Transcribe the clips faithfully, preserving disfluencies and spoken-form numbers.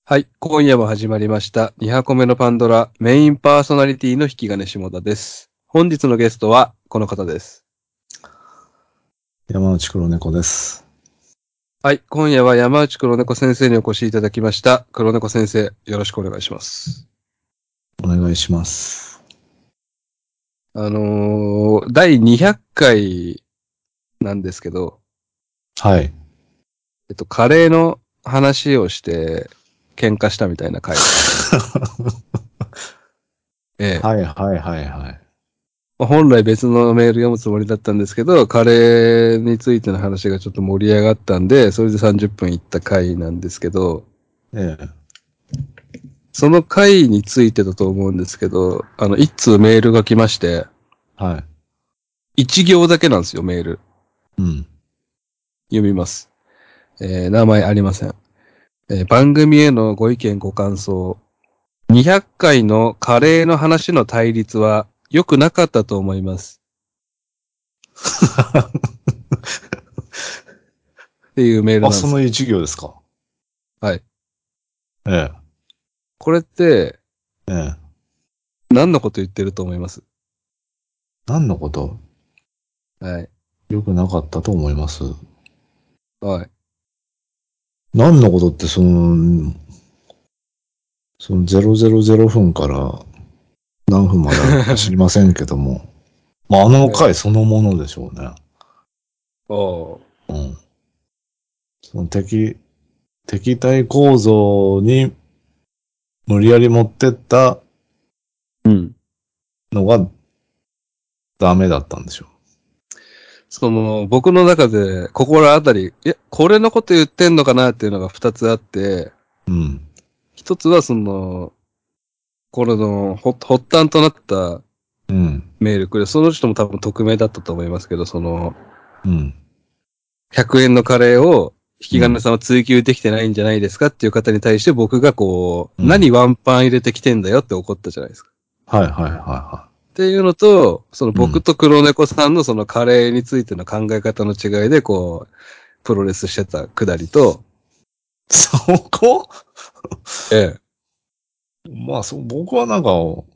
はい。今夜も始まりました。に箱目のパンドラ、メインパーソナリティの引き金下田です。本日のゲストはこの方です。 山内黒猫です。 はい。今夜は山内黒猫先生にお越しいただきました。黒猫先生、よろしくお願いします。 お願いします。 あのー、だいにひゃっかいなんですけど、 はい。 えっと、カレーの話をして喧嘩したみたいな回。ええ。 はいはいはいはい。 本来別のメール読むつもりだったんですけど、カレーについての話がちょっと盛り上がったんで、それでさんじゅっぷんいった回なんですけど、 ええ。 その回についてだと思うんですけど、あの、一通メールが来まして、 はい。 一行だけなんですよ、メール。 うん。 読みます。えー、名前ありません。えー番組へのご意見ご感想。にひゃっかいのカレーの話の対立は良くなかったと思います。っていうメールあ、 なんですよ。 その一行ですか。 はい。 えこれって、 え。ええ。 何のこと言ってると思います？ 何のこと？ はい。 良くなかったと思います。 はい。 何のことってその、そのゼロゼロゼロふんから何分まであるのか知りませんけども。まあ、あの回ええ。 そのものでしょうね。 おー。 うん。その敵、敵対構造に無理やり持ってったうん。 のがダメだったんでしょその、僕の中で心当たり、いや、これのこと言ってんのかなっていうのが二つあって、 う。うん。 一つはその、これの発発端となったうん。 メールくれ、その人も多分匿名だったと思いますけど、その、 うん。 ひゃくえんのカレーを引き金うん。 さんは追求できてないんじゃないですかっていう方に対して僕がこう、 うん。 何ワンパン入れてきてんだよって怒ったじゃないですか。 はいはいはいはっていうのと、そのい。うん。 僕と黒猫さんのそのカレーについての考え方の違いで、こう、プロレスしてたくだりと、 そこええ。 まあ、そ、僕はなんか、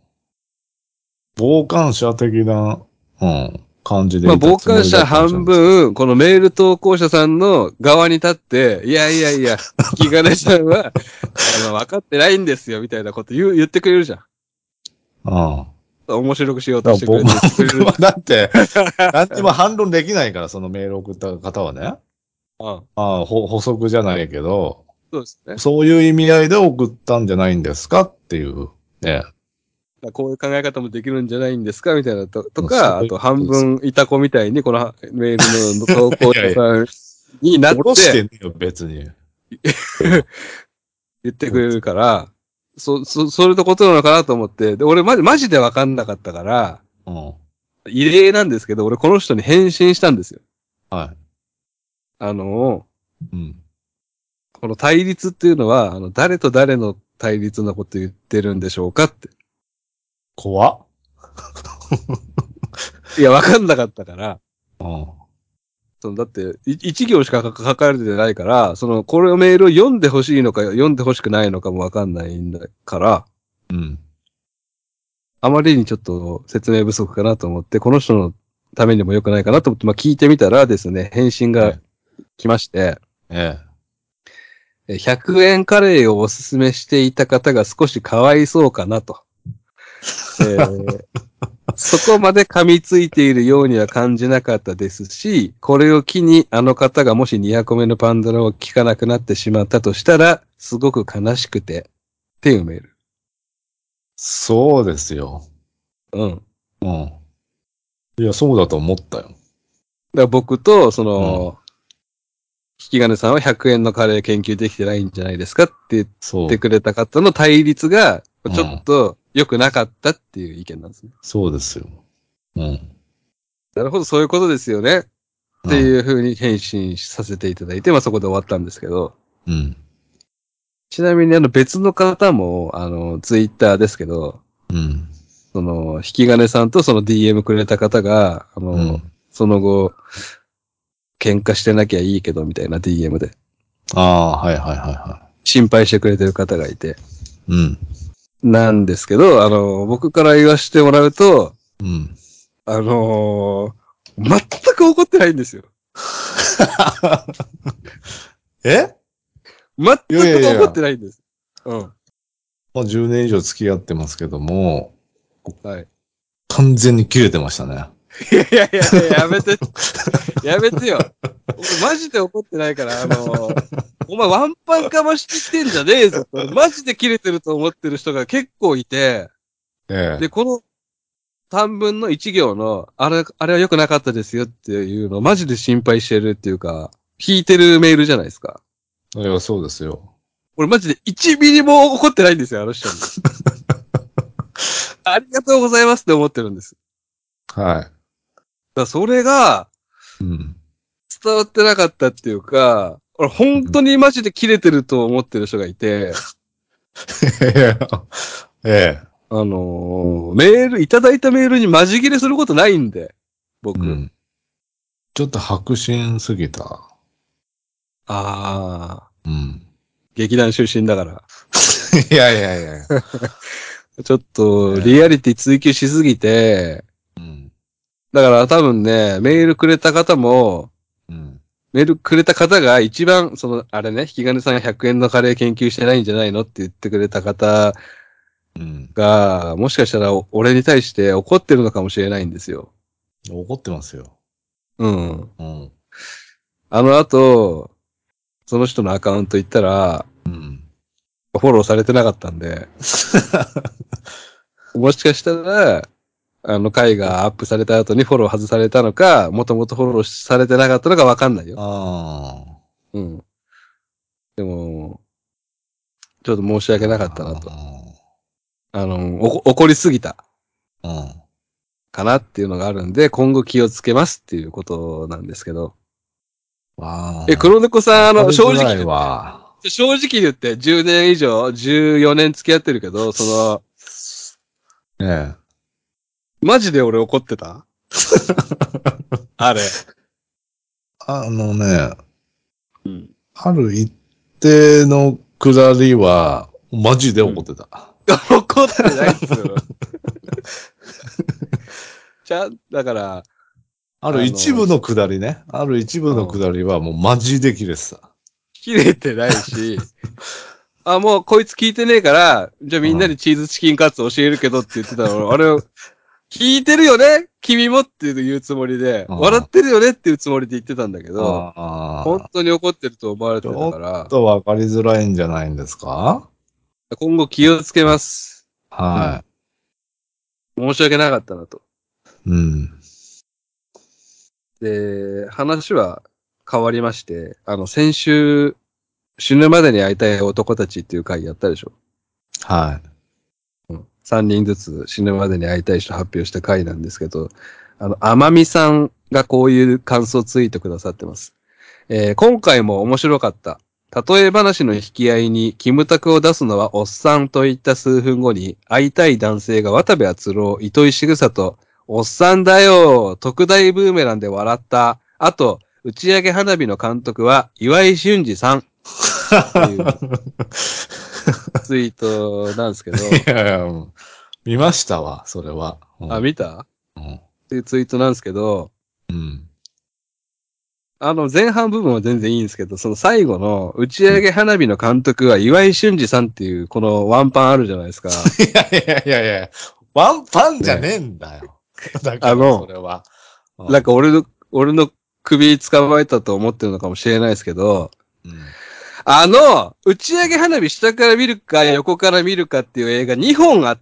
傍観者的な、うん、感じでまあ、 いた傍観つもりだったんじゃ者半ないですか。 分、このメール投稿者さんの側に立って、いやいやいや、引き金さんは、あの、分かってないんですよ、みたいなこと言う、言ってくれるじゃん。 うん。 面白くしようとだから僕してくれて言ってくれるじはだって、 ゃん。 何にも反論できないから、そのメールを送った方はね。 うん。 ああ、ほ補足じゃないけど、 そうですね。 そういう意味合いで送ったんじゃないんですかっていう、ね。 こういう考え方もできるんじゃないんですかみたいなと、とか、あとそういうことですよ。 半分いた子みたいに、このメールの投稿いやいや、 者さんになっ下ろしてて、 ねえよ、別に。うん。 言ってくれるから、そ、そ、それのことなのかなと思って、で、俺マジ、マジで分かんなかったから、 うん。 異例なんですけど、俺この人に返信したんですよ。 はあの、 い。うん。 この対立っていうのは、あの、誰と誰の対立のこと言ってるんでしょうかって。 怖っ。 いや、わかんなかったから、 うん。 その、だって、い一行しか書かれてないから、その、これをメールを読んでほしいのか、読んでほしくないのかもわかんないんだから、 うん。 あまりにちょっと説明不足かなと思って、この人のためにも良くないかなと思って、まあ聞いてみたらですね、返信がはい。 来まして、 ええ。 えひゃくえんカレーをおすすめしていた方が少しかわいそうかなと。えーそこまで噛みついているようには感じなかったですし、これを機にあの方がもしにひゃくめのパンドラを聞かなくなってしまったとしたら、すごく悲しくて、っていうメール。 そうですよ。 うん。だかうん。いや、そうだと思ったよ。 ら僕と、そうん。 の、引き金さんはひゃくえんのカレー研究できてないんじゃないですかって言ってそくれた方の対立が、 う。うちょっん。 と良くなかったっていう意見なんですね。 そうですよ。うん。 なるほど、そういうことですよね。ってうん。 いう風に返信させていただいて、まあそこで終わったんですけど、 うん。 ちなみにあの別の方も、あの、ツイッターですけど、 うん。 その、引き金さんとその ディーエム くれた方が、あの、 うん。 その後、喧嘩してなきゃいいけど、みたいな ディーエム で。 ああ、はいはいはいは心配してくれてる方がいて。 うん。 なんですけど、あの、僕から言わせてもらうと、 うん。 あのー、全く怒ってないんですよ。 え全いやいやいやく怒ってないんです。うん。 もうじゅうねん以上付き合ってますけども、 はい。 完全に切れてましたね。 いやいやいやいや、やめて。やめてよ。俺マジで怒ってないから、あのー、お前ワンパンかましてきてんじゃねえぞと。マジで切れてると思ってる人が結構いて、 ええ。 で、この短文の一行の、あれ、あれは良くなかったですよっていうのをマジで心配してるっていうか、引いてるメールじゃないですか。 いや、そうですよ。 俺マジでいちミリも怒ってないんですよ、あの人に。ありがとうございますって思ってるんです。 はだからそれがい。うん。 伝わってなかったっていうか、俺本当にマジで切れてると思ってる人がいて、 ええ。 あのー、メール、いただいたメールにマジ切れすることないんで、僕。 うん。ちょっと白真すぎた。 ああ、 うん。 劇団出身だから。 いやいやいや。 ちょっと、リアええ。 リティ追求しすぎて、 うん。 だから多分ね、メールくれた方も、 うん。 メールくれた方が一番、その、あれね、引き金さんがひゃくえんのカレー研究してないんじゃないのって言ってくれた方うん。 が、もしかしたらお俺に対して怒ってるのかもしれないんですよ。 怒ってますよ。 うん。 うん。 あの後、その人のアカウント行ったら、 うん。 フォローされてなかったんで、もしかしたら、あの回がアップされた後にフォロー外されたのか、もともとフォローされてなかったのかわかんないよ。 あうん。でも、ちょっと申しあ。 訳なかったなと。 ああの、おこ怒りすぎたあ。うん。 かなっていうのがあるんで、今後気をつけますっていうことなんですけど。え、 あ黒猫さん、ああ。わかの、 りづらい正直言って、 わ。 正直言ってじゅうねん以上、じゅうよねん付き合ってるけど、その、 ええ。 マジで俺怒ってたあれ。 あのね、 うん。 ある一定のくだりは、マジで怒ってた。 怒ってないっすよ。ちゃん、だから、 あるあの、 一部のくだりね。ある一部のくうん、 だりはもうマジで切れてた。 切れてないし、あ、もうこいつ聞いてねえから、じゃあみんなでチーズチキンカツ教えるけどって言ってたの。あれ、聞いてるよね君もっていうつもりで、 うん。 笑ってるよねっていうつもりで言ってたんだけど、 ああ。 本当に怒ってると思われてたちょっから、 とわかりづらいんじゃないんですか？ 今後気をつけます。うはん。申し訳なかったなと。 い。うん。 で、話は変わりまして、あの、先週、死ぬまでに会いたい男たちっていう回やったでしょ。 はい。 うん。さんにんずつ死ぬまでに会いたい人発表した回なんですけど、あの、甘美さんがこういう感想ツイートくださってます。えー今回も面白かった。例え話の引き合いにキムタクを出すのはおっさんと言った数分後に会いたい男性が渡部篤郎、糸井重里、おっさんだよ特大ブーメランで笑った。あと、打ち上げ花火の監督は岩井俊二さんっていうツイートなんですけど、 いやいや、うん見ましたわ、それは。うあ、 ん。 見たっうん。 ていうツイートなんですけど、 うん。 あの、前半部分は全然いいんですけど、その最後の打ちうん上げ花火の監督は岩井俊二さんっていうこのワンパンあるじゃないですか。 いやいやいやいや、ワンパンじゃね。 ねえんだよ。だから、 あの、 それは。うん。 なんか俺の、俺の首捕まえたと思ってるのかもしれないですけど、 うん。 あの、打ち上げ花火下から見るか横から見るかっていう映画にほんあって、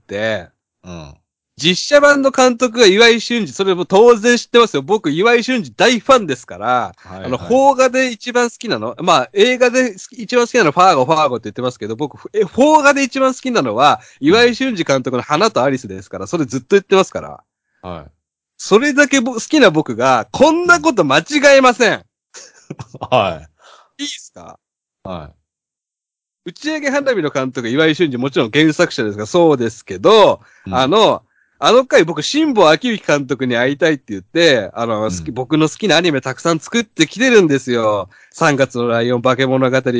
うん。 実写版の監督が岩井俊二、それも当然知ってますよ。僕、岩井俊二大ファンですから、あの、 はいはい。 邦画で一番好きなの、まあ、映画で一番好きなのはファーゴ、ファーゴって言ってますけど、僕、え、邦画で一番好きなのは、岩井俊二監督の花とアリスですから、それずっと言ってますから。 はい。 それだけぼ好きな僕が、こんなこと間違えません。 はい。 いいっすか？ は打ち上げ花火の監督、岩井俊二、もちろん原作者ですが、そうですけど、 い。うん。 あの、あの回僕、辛坊明之監督に会いたいって言って、あの、好き、 うん僕の好きなアニメたくさん作ってきてるんですよ。さんがつのライオン化け物語、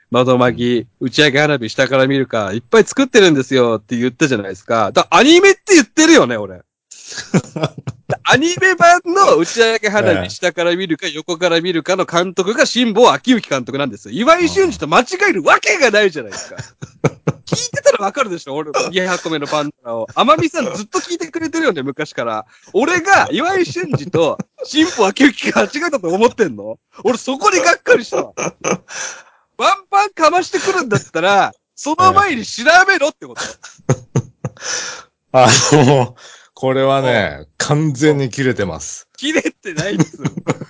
窓巻き、打ち上げ花火下から見るか、いっぱい作ってるんですよって言ったじゃないですか。だアニメって言ってるよね、俺。アニメ版の打ち上げ花火下から見るか横から見るかの監督が辛坊昭之監督なんですよ。岩井俊二と間違えるわけがないじゃないですか。聞いてたらわかるでしょ俺、にひゃっこめのパンダを。天海さんずっと聞いてくれてるよね、昔から。俺が岩井俊二と辛坊昭之が間違えたと思ってんの俺そこにがっかりしたわ。ワンパンかましてくるんだったら、その前に調べろってこと。 あの、これはね、完全に切れてます。 切れてないです。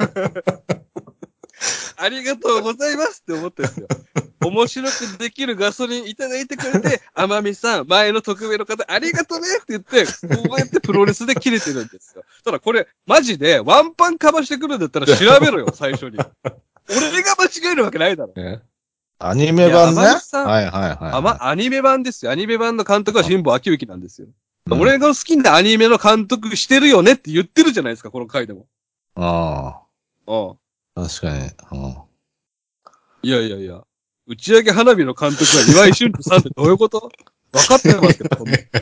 ありがとうございますって思ってるんですよ。面白くできるガソリンいただいてくれて、天海さん、前の特命の方、ありがとうねって言って、こうやってプロレスで切れてるんですよ。ただこれ、マジでワンパンかましてくるんだったら調べろよ、最初に。俺が間違えるわけないだろ。 ね、アニメ版ね。 はいはいはいはい、 あま、アニメ版ですよ。アニメ版の監督は辛坊昭之なんですよ。 うん、 俺が好きなアニメの監督してるよねって言ってるじゃないですか、この回でも。 ああ。 ああ。確かに。うん、 いやいやいや。打ち上げ花火の監督は岩井俊二さんってどういうこと分かってますけど。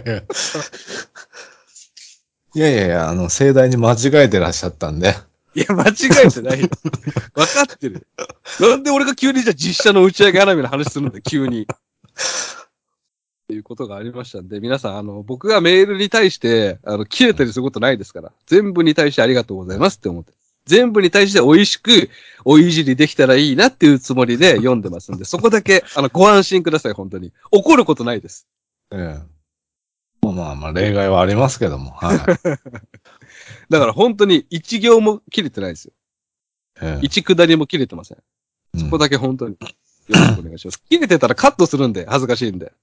いやいやいや、あの、盛大に間違えてらっしゃったんで。 いや、間違えてない。分かってる。なんで俺が急にじゃあ実写の打ち上げ花火の話するんだよ、急に。っていうことがありましたんで、皆さん、あの、僕がメールに対して、あの、切れたりすることないですから、全部に対してありがとうございますって思って。全部に対して美味しく、おいじりできたらいいなっていうつもりで読んでますんで、そこだけ、あの、ご安心ください、本当に。怒ることないです。 ええ。まあまあまあ、例外はありますけども、はい。 だから本当に一行も切れてないですよ。 ええ、 一下りも切れてません。そこだけ本当に、よろしくお願いします。切れてたらカットするんで、恥ずかしいんで。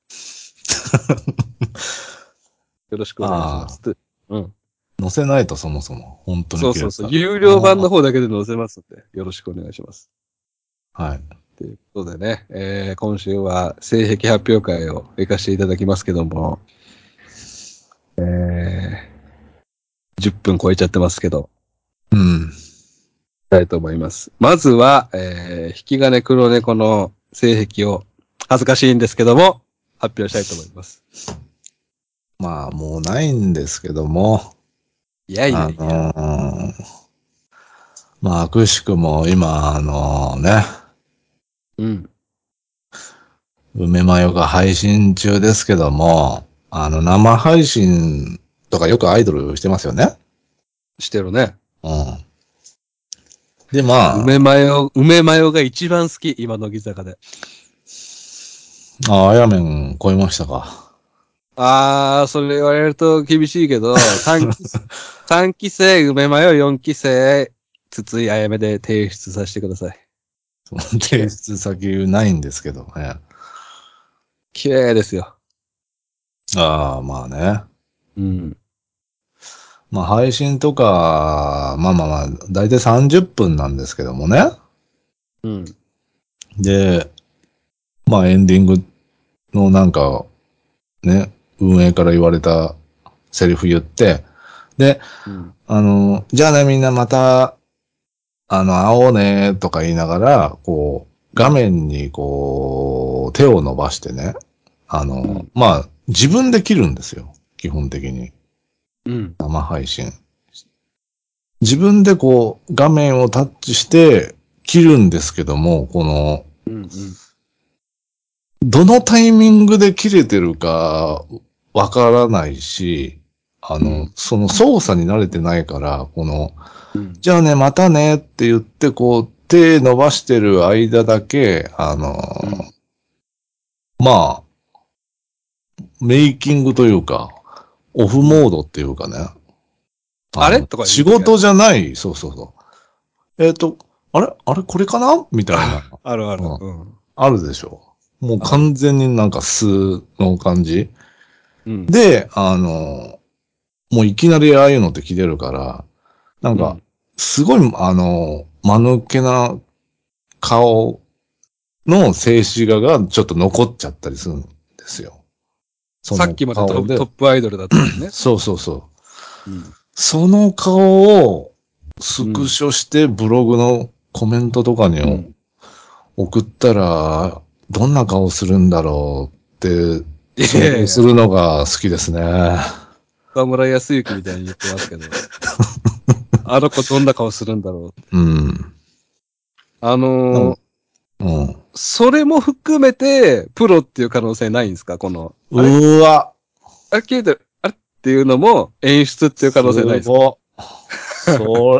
よろしくお願いします。うん。 載せないとそもそも、本当にそうそうそう。有料版の方だけで載せますんで、よろしくお願いします。 はい。 ということでね、えー、今週は性癖発表会を行かせていただきますけども、えー、じゅっぷん超えちゃってますけど、 うん。 たいと思います。まずは、えー、引き金黒猫の性癖を恥ずかしいんですけども、発表したいと思います。 まあ、もうないんですけども、 いやいやいや。 あのー、まあ、くしくも今、あのね、 うん。 梅マヨが配信中ですけども、あの、生配信とかよくアイドルしてますよね。 してるね。 うん。で、まあ、 梅マヨ、梅マヨが一番好き、今乃木坂で。 ああやめん超えましたか。 あー、それ言われると厳しいけど、さんき、さんき生梅マヨ、よんき生筒井あやめで提出させてください。 その提出先ないんですけどね。 綺麗ですよ。 ああ、まあね。 うん。 まあ配信とか、まあまあまあ、だいたいさんじゅっぷんなんですけどもね。 うん。 で、まあエンディングのなんか、ね、運営から言われたセリフ言って、で、 うん、 あの、じゃあねみんなまた、あの、会おうねとか言いながら、こう、画面にこう、手を伸ばしてね、あの、 うん、 まあ、自分で切るんですよ。基本的に。 うん。 生配信。自分でこう、画面をタッチして切るんですけども、この、 うん、うん。 どのタイミングで切れてるかわからないし、あの、 うん、 その操作に慣れてないから、この、 うん。 じゃあね、またねって言って、こう、手伸ばしてる間だけ、あの、 うん、 まあ、メイキングというか、オフモードっていうかね。 あれのとか言う仕事じゃない、そうそうそう。えっ、と、あれあれこれかなみたいな。 あるある。 うん。 うん。 あるでしょ。もう完全になんか素の感じ。 うん。 で、あの、もういきなりああいうのって切れるから、なんか、 うん、 すごい、あの、間抜けな顔の静止画がちょっと残っちゃったりするんですよ。そのさっきまでトップ、 顔で。 トップアイドルだったのにね。 そうそうそう。 うん。 その顔をスクショしてブログのコメントとかにうん。 送ったら、 どんな顔するんだろうって、想像するのが好きですね。 岡村康之みたいに言ってますけど。あの子どんな顔するんだろう。 うん。 あのー、 うん。 それも含めて、プロっていう可能性ないんですかこの、あれうーわ。 あれ消えてるあれっていうのも演出っていう可能性ないですかすご。そう、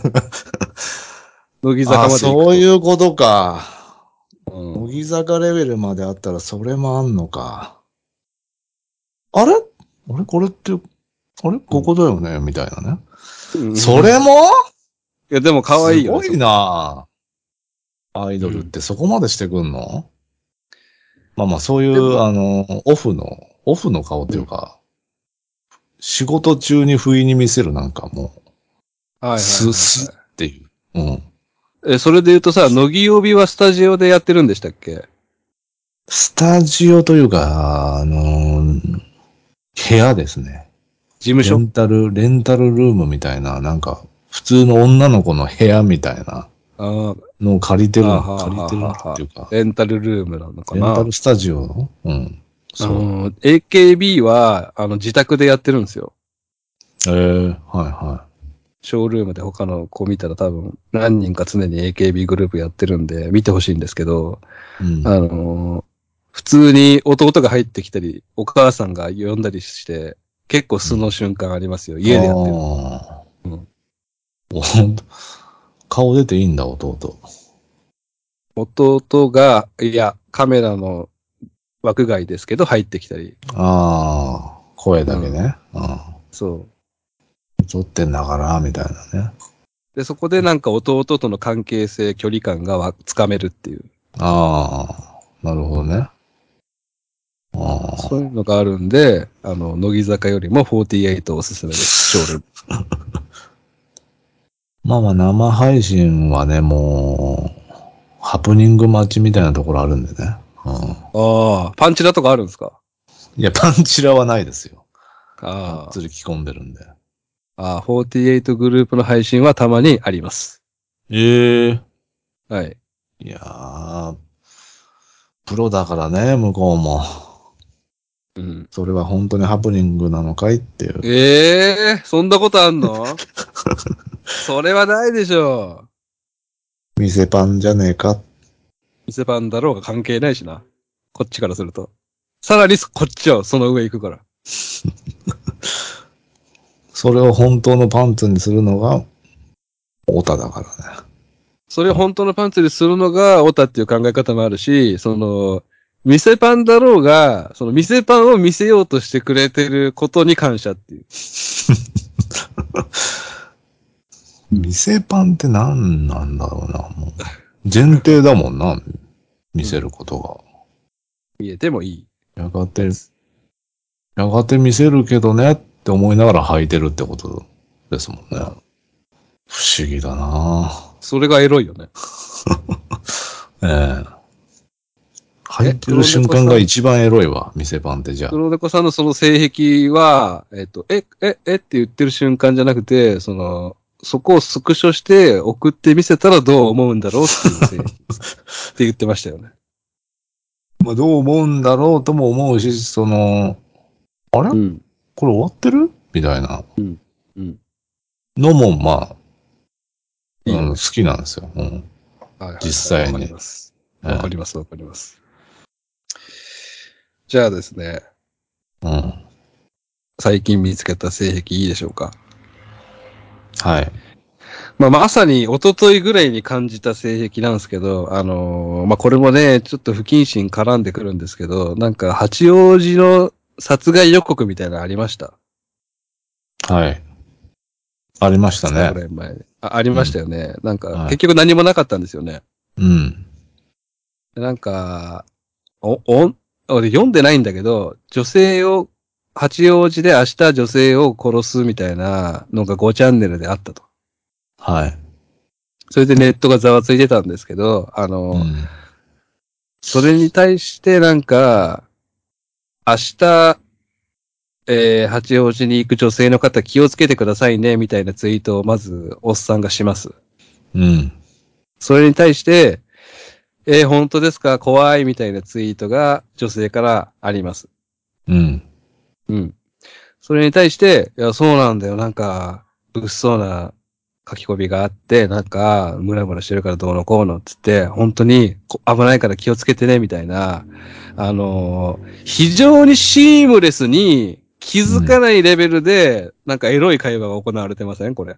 乃木坂あ、 まで行くと。 そういうことか。 うん。 乃木坂レベルまであったらそれもあんのか。あれあれこれって、あれここだよね、みたいなね。 うん、 それもいや、でも可愛いよね、 すごいそこ。 なアイドルっうん。 てそこまでしてくんの？まあまあそういう、 でも、 あの、オフの、オフの顔ってうん。 いうか、仕事中に不意に見せるなんかもう、 はいはいススっはいはていう。うん。 い。え、それで言うとさ、乃木曜日はスタジオでやってるんでしたっけ？ スタジオというか、あの、部屋ですね。レ事務所？ ンタル、レンタルルームみたいな、なんか、普通の女の子の部屋みたいなああ、 のを借りてああ、 る、 はあ、はあ、 借りてるっはあ、はあ。 ていうか、 レンタルルームなのかレンタな？ ルスタジオ。うん。 あその、エーケービー は、あの、自宅でやってるんですよ。 う。ええはいはショールームで他の子見たら多分何人か常に エーケービー グループやってるんで見てほしいんですけど、 い。うん。 あの、普通に弟が入ってきたり、お母さんが呼んだりして、結構素の瞬間ありますよ。家でやってる。 ああ。 うん。 お顔出ていいんだ、弟。 弟が、いや、カメラの枠外ですけど入ってきたり。 ああ。声うん。 だけね。うん。 そう。 撮ってんだから、みたいなね。 で、そこでなんか弟との関係性、距離感がわつかめるっていう。 ああ。なるほどね。あそういうのがあるんで、あの、乃木坂よりもよんじゅうはちおすすめです。ショールーム。 あ。まあまあ、生配信はね、もう、ハプニング待ちみたいなところあるんでね。うん。 ああ、パンチラとかあるんですか？ いや、パンチラはないですよ。がっつあり着込んでるんで。 あ。ああ、よんじゅうはちグループの配信はたまにあります。 ええはい。 いやー、プロだからね、向こうも。 うん。 それは本当にハプニングなのかいっていう。 ええー、そんなことあんの？それはないでしょ店パンじゃねえか。 う。店番だろうが関係ないしな。こっちからすると。さらにこっちはその上行くから。 それを本当のパンツにするのが、オタだからね。 それを本当のパンツにするのがオタっていう考え方もあるし、その、店パンだろうが、その店パンを見せようとしてくれてることに感謝っていう。 店パンって何なんだろうな、もう。前提だもんな、見せることが。 見えてもいいやがて、 やつ。 やがて見せるけどねって思いながら履いてるってことですもんね。 うん。 不思議だなそれがエロいよね。 ええ。履え、 いてる黒瞬猫さん、 間が一番エロいわ、店パンってじゃあ。 黒猫さんのその性癖は、えっと、え、え、えって言ってる瞬間じゃなくて、その、そこをスクショして送ってみせたらどう思うんだろうっていう性癖って言ってましたよね。 まあ、どう思うんだろうとも思うし、その、あれうん。 これ終わってるみたいなうん。うん。 のも、まあ、うん、好いいよね。 きなんですよ。うん、 はいはいはい。わかり実際に。 ます。 ええわかります。わかります。じゃあですね、 うん。 最近見つけた性癖いいでしょうか？ はい。 まあ、まさに一昨日ぐらいに感じた性癖なんですけど、あのーまあ、これもね、ちょっと不謹慎絡んでくるんですけど、なんか八王子の殺害予告みたいなのありました。 はい。ありました二日ぐね。 らい前に。あ、ありましたうん。 よね。なんかはい。 結局何もなかったんですよね。 うん。 でなんか、お、お、俺読んでないんだけど、女性を、八王子で明日女性を殺すみたいなのがごチャンネルであったと。 はい。 それでネットがざわついてたんですけど、あの、 うん。 それに対してなんか、明日、えー、八王子に行く女性の方気をつけてくださいね、みたいなツイートをまず、おっさんがします。 うん。 それに対して、 えー、本当ですか怖いみたいなツイートが女性からあります。 うん。 うん。それに対して、いや、そうなんだよ。なんか、物騒な書き込みがあって、なんか、ムラムラしてるからどうのこうのって言って、本当にこ危ないから気をつけてね、みたいな、あのー非常にシームレスに気づかないレベルで、なんかエロい会話が行われてませんこれ。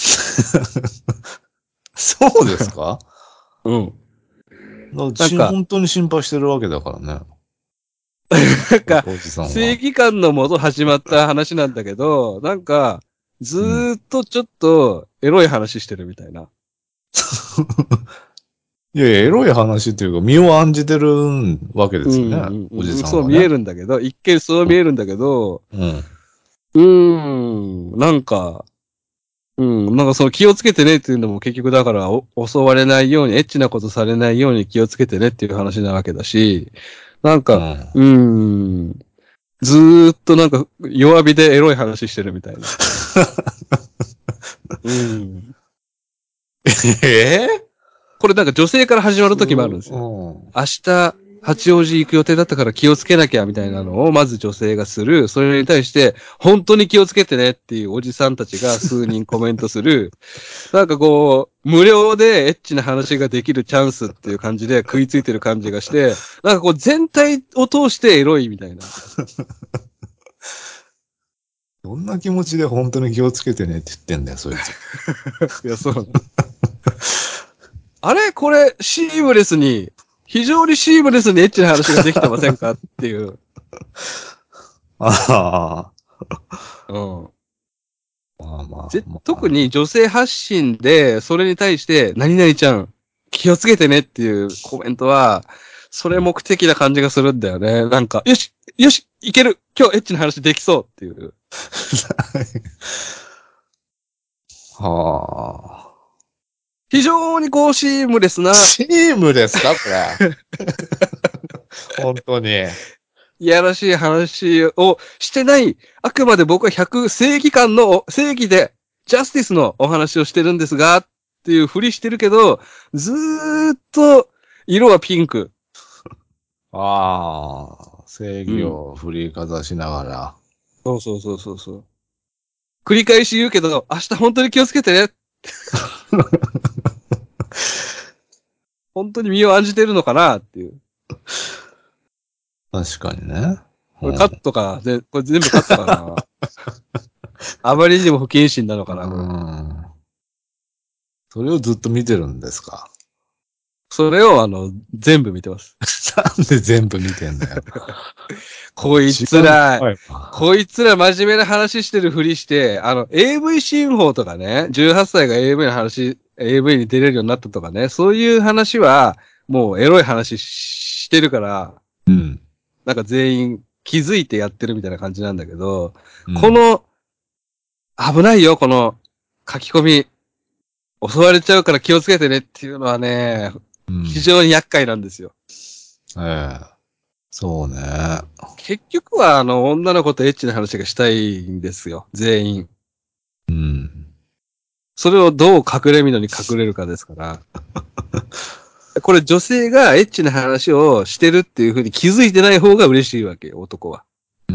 そうですか？ うん。 だしなんか、 本当に心配してるわけだからね。 なんか、 おじさんは。 正義感のもと始まった話なんだけど、なんか、ずうん。 ーっとちょっとエロい話してるみたいな。 いやいや、エロい話っていうか、身を案じてるわけでうんすよね。 うんおじうん、そう見えさんはね。 るんだけど、一見そう見えるんだけど、 うん。 うーん、なんか、うん、なんかその気をつけてねっていうのも結局だからお襲われないように、エッチなことされないように気をつけてねっていう話なわけだし、なんか、 うん。 うーん、ずーっとなんか弱火でエロい話してるみたいな。うん。 ええこれなんか女性から始まるそう、 時もあるんですよ。 うん。 明日、八王子行く予定だったから気をつけなきゃみたいなのをまず女性がする。それに対して、本当に気をつけてねっていうおじさんたちが数人コメントする。なんかこう、無料でエッチな話ができるチャンスっていう感じで食いついてる感じがして、なんかこう全体を通してエロいみたいな。 どんな気持ちで本当に気をつけてねって言ってんだよ、そいつ。 いや、そうなの。あれこれ、シームレスに、非常にシームレスにエッチな話ができてませんかっていう。 あうん。 あ、まあまあ、 ぜ、 ま特あ。 に女性発信で、それに対して、何々ちゃん、気をつけてねっていうコメントは、それ目的な感じがするんだよね。なんか、よし、よし、いける今日エッチな話できそうっていう。 はあ。 非常にこうシームレスな、 チームですか、これ。本当に。 いやらしい話をしてない、あくまで僕はひゃく正義感の、正義で、ジャスティスのお話をしてるんですが、っていうふりしてるけど、ずーっと、色はピンク。 ああ、正義うん。 を振りかざしながら。 そうそうそうそうそう。繰り返し言うけど、明日本当に気をつけてね。本当に身を案じてるのかなっていう。 確かにね。 これカットか、ぜこれ全部カットかな。あまりにも不謹慎なのうかな、これ。 ん。それをずっと見てるんですか？ それを、あの、全部見てます。 なんで全部見てんだよ。 こい時間つら、 ないわ。 こいつら真面目な話してるふりして、あの、エーブイ 新法とかね、じゅうはっさいが エーブイ の話、エーブイ に出れるようになったとかね、そういう話は、もうエロい話してるから、 うん。 なんか全員気づいてやってるみたいな感じなんだけど、 うん。 この、危ないよ、この書き込み、襲われちゃうから気をつけてねっていうのはね、 うん。 非常に厄介なんですよ。 ええ。そうね。 結局は、あの、女の子とエッチな話がしたいんですよ、全員。 うん。 それをどう隠れみのに隠れるかですから。これ女性がエッチな話をしてるっていう風に気づいてない方が嬉しいわけよ、男は。 うん。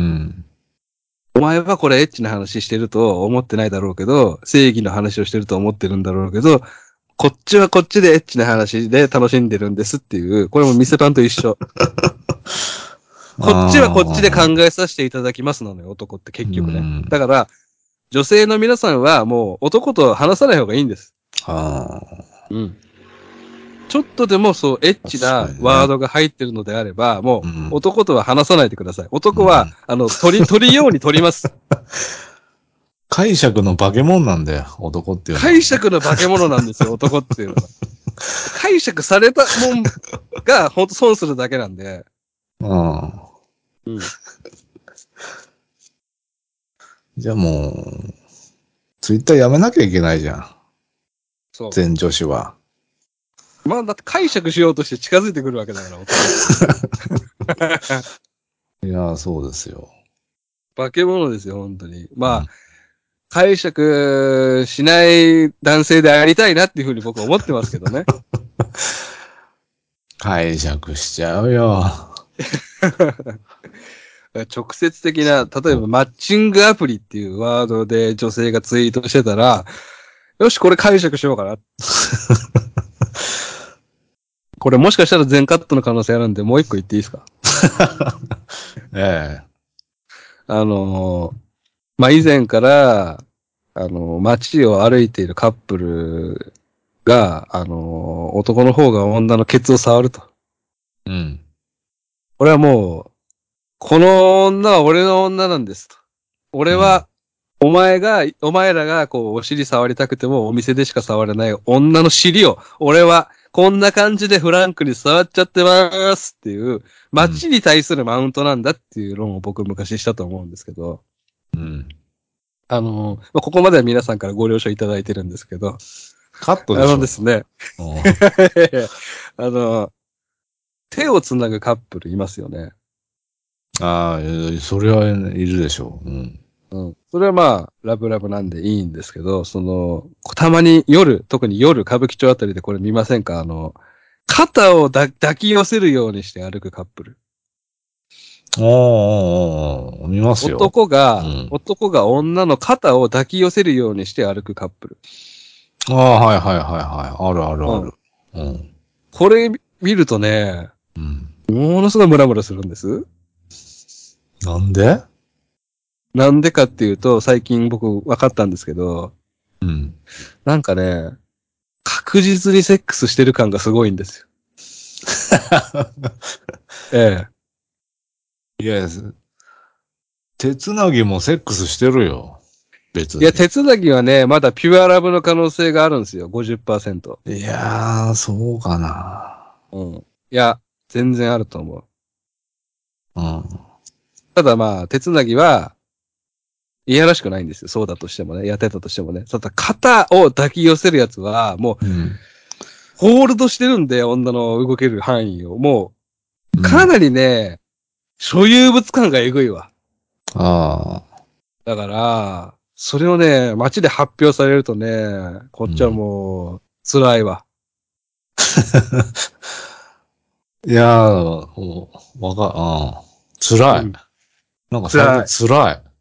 お前はこれエッチな話してると思ってないだろうけど、正義の話をしてると思ってるんだろうけど、こっちはこっちでエッチな話で楽しんでるんですっていう、これも店パンと一緒。こっちはこっちで考ああ。 えさせていただきますのね、男ってう結局ね。だん。 から、女性の皆さんはもう男と話さない方がいいんです。 ああ。 うん。ちょっとでもそう、エッチ確かにね。 なワードが入ってるのであれば、もううん。 男とは話さないでください。男は、 うん。 あの、取り、取りように取ります。 解釈の化け物なんだよ、男っていうのはね。 解釈の化け物なんですよ、男っていうのは。解釈されたもんが、ほんと損するだけなんで。 うん。 うん。 じゃあもう、ツイッターやめなきゃいけないじゃん。 そ全女子は。 う。まあ、だって解釈しようとして近づいてくるわけだから、男っていうのは。 いや、そうですよ。 化け物ですよ、本当に。まあ、 うん。 解釈しない男性でありたいなっていうふうに僕は思ってますけどね。 解釈しちゃうよ。 直接的な、例えばマッチングアプリっていうワードで女性がツイートしてたら、よし、これ解釈しようかな。これもしかしたら全カットの可能性あるんで、もう一個言っていいですか？ ええ。 あのー、まあ、以前から、あのー、街を歩いているカップルが、あのー、男の方が女のケツを触ると。 うん。 俺はもう、この女は俺の女なんですと。俺は、お前が、お前らがこう、お尻触りたくてもお店でしか触れない女の尻を、俺はこんな感じでフランクに触っちゃってますっていう、街に対するマウントなんだっていう論を僕昔したと思うんですけど、 うん。 あの、まあ、ここまでは皆さんからご了承いただいてるんですけど、あカットでしょ。 のですね、 うん、 あの、手をつなぐカップルいますよね。 ああ、それはいるでしょう。うん。 うん。それはまあ、ラブラブなんでいいんですけど、その、たまに夜、特に夜、歌舞伎町あたりでこれ見ませんか？あの、肩をだ抱き寄せるようにして歩くカップル。 ああ、ああ、見ますよ。 男が、 うん。 男が女の肩を抱き寄せるようにして歩くカップル。 ああ、はいはいはいはい。あるあるうん。 ある。うん。 これ見るとね、 うん。 ものすごいムラムラするんです。 なんで？ なんでかっていうと、最近僕分かったんですけど、 うん。 なんかね、確実にセックスしてる感がすごいんですよ。ええ。 いや、手つなぎもセックスしてるよ。別いや、 に。 手つなぎはね、まだピュアラブの可能性があるんですよ。ごじゅっパーセント。 いやー、そうかな。 うん。いや、全然あると思う。 うん。 ただまあ、手つなぎは、いやらしくないんですよ。そうだとしてもね。やってたとしてもね。ただ、肩を抱き寄せるやつは、もう、 うん。 ホールドしてるんで、女の動ける範囲を。もう、 うん。 かなりね、所有物感がえぐいわ。 ああ。 だから、それをね、街で発表されるとね、こっちはうん。 もう、辛いわ。 いやー、もうわか、うん。辛い。 うん。 なんか最近辛い。 辛い。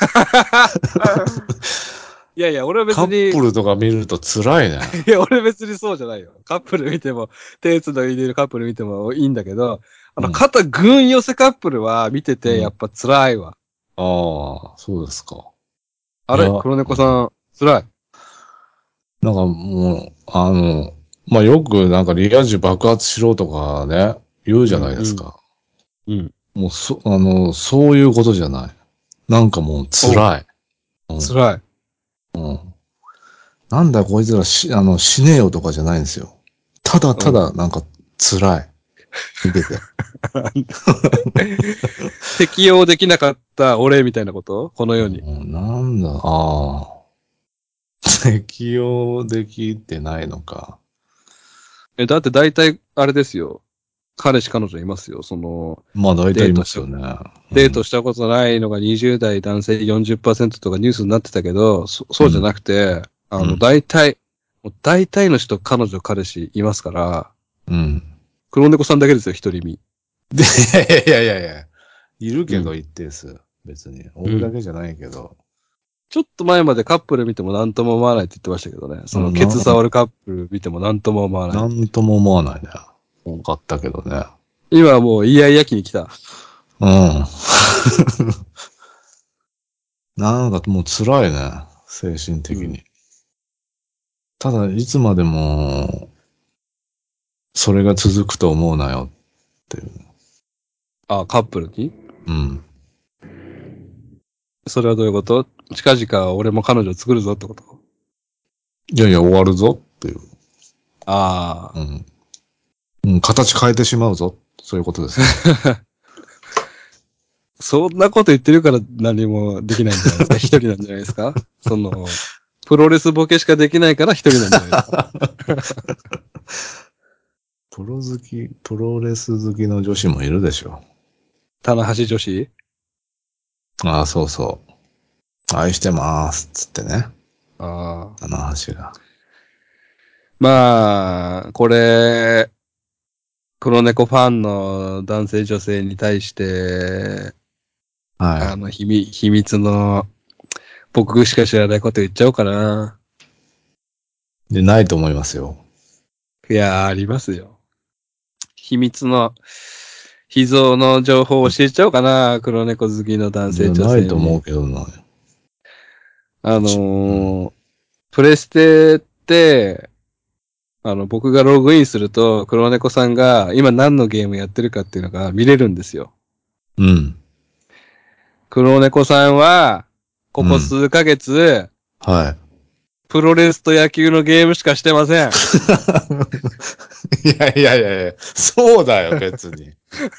いやいや、俺は別カップに、 ルとか見ると辛いね。 いや、俺別にそうじゃないよ。カップル見ても、手つないでるカップル見てもいいんだけど、あの、 うん。 肩ぐん寄せカップルは見ててやっうん。 ぱ辛いわ。 ああ、そうですか。いや、 あれ黒うん。 猫さん、辛い。 なんかもう、あの、まあ、よくなんかリア充爆発しろとかね、言うじゃないうん、うん、 ですか。 うん。 もうそ、あの、そういうことじゃない。なんかもうお、 辛い。うん。 辛い。 うん。なんだこいつらし、あの、死ねよとかじゃないんですよ。ただたうん。 だなんか辛い。見てて。 適用できなかった俺みたいなことこの世に。 うん、なんだ、ああ。適用できてないのか。 え、だって大体、あれですよ。彼氏彼女いますよ。その、 まあ大体いデートした、 ますよね。うん。 デートしたことないのがにじゅう代男性よんじゅっパーセントとかニュースになってたけど、そ、そうじゃうん。 なくて、あの、 うん。 大体、もう大体の人、彼女、彼氏いますから、 うん。 黒猫さんだけですよ、一人身。 で、いやいやいやいや、いるうん。 けど一定数。別に。 うん。 俺だけじゃないけど。 ちょっと前までカップル見ても何とも思わないって言ってましたけどね。その、 うん、なケツ触るカップル見ても何とも思わない。 なんとも思わないね。 うん。 かったけどね。 今はもう、イヤイヤ期に来た。 うん。なんかもう辛いね。精神うん。 的に。ただ、いつまでも、それが続くと思うなよっていう。 あ、カップルにうん。 それはどういうこと？近々俺も彼女作るぞってこと？ いやいや、終わるぞっていう。 ああ。 うん。うん、形変えてしまうぞ。そういうことですね。 そんなこと言ってるから何もできないんじゃないですか。一人なんじゃないですか。その、プロレスボケしかできないから一人なんじゃないですか。 プロ好き、プロレス好きの女子もいるでしょ。 棚橋女子。 ああ、そうそう。愛してます。つってね。 ああ。 棚橋が。 まあ、これ、 黒猫ファンの男性女性に対して、 はあの、秘密、秘密の、僕しか知らないこと言っちゃおうかな。 い。で、ないと思いますよ。 いやー、ありますよ。秘密の、秘蔵の情報を教えちゃおうかな。黒猫好きの男いや、 性女ないと思う性に。 けどな。 あちうのー、 ん。 プレステって、あの、僕がログインすると、黒猫さんが今何のゲームやってるかっていうのが見れるんですよ。 うん。 黒猫さんは、ここうん。 数ヶ月、 はい。 プロレスと野球のゲームしかしてません。 いやいやいやいや、そうだよ、別に。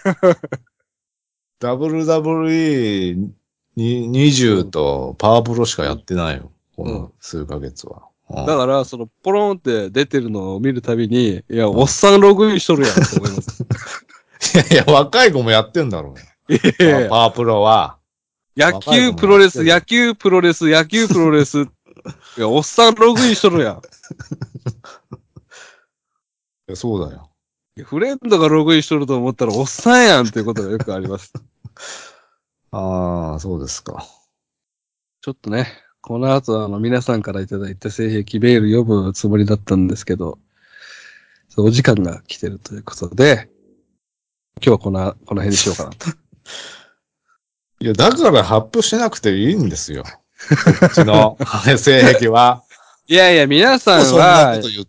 ダブリューダブリューイー ににじゅううん。 とパワープロしかやってないよ。こうん。 の数ヶ月は。うん。 だから、その、ポロンって出てるのを見るたびに、いや、 うん。 おっさんログインしとるやんって思います。 いやいや、若い子もやってんだろうよ。 いやいパやいや、 ワパワープロは。 野球若い子もプロレス、 やってるよ。 野球プロレス、野球プロレス。いや、おっさんログインしとるやん。 いや、そうだよ。 いやフレンドがログインしとると思ったらおっさんやんっていうことがよくあります。 ああ、そうですか。 ちょっとね、この後あの皆さんからいただいた性癖メール読むつもりだったんですけど、そうお時間が来てるということで、今日はこの、この辺にしようかなと。 いや、だから発表しなくていいんですよ。こっちの性癖は。 いやいや、皆さんそんなこは、 と言って、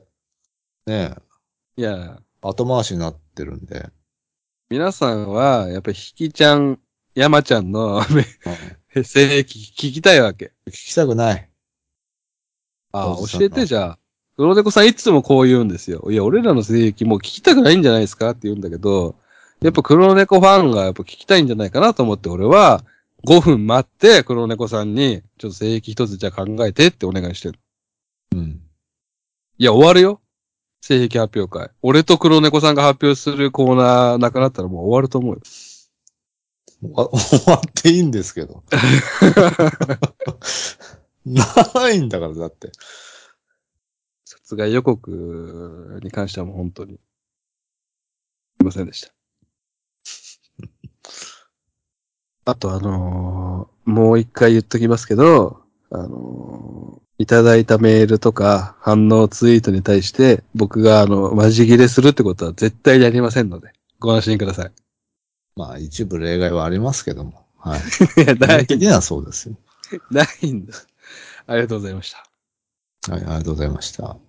ねえ、 いや、 後回しになってるんで。 皆さんは、やっぱりひきちゃん、山ちゃんのうん。 性癖聞きたいわけ。 聞きたくない。おああ、教えてじさんの。 じゃあ。黒猫さんいつもこう言うんですよ。いや、俺らの性癖もう聞きたくないんじゃないですかって言うんだけど、やっぱ黒猫ファンがやっぱ聞きたいんじゃないかなと思って俺はごふん待って黒猫さんにちょっと性癖一つじゃあ考えてってお願いしてる。 うん。 いや、終わるよ。性癖発表会。俺と黒猫さんが発表するコーナーなくなったらもう終わると思うよ。 わ終わっていいんですけど。ないんだから、だって。 殺害予告に関してはもう本当にすいませんでした。あとあのーもう一回言っときますけど、あのーいただいたメールとか反応ツイートに対して僕があの、マジ切れするってことは絶対にありませんので、ご安心ください。 まあ、一部例外はありますけども。はい。 いや、 基ないんだ。 本的にはそうですよ。 ないんだ。ありがとうございました。 はい、ありがとうございました。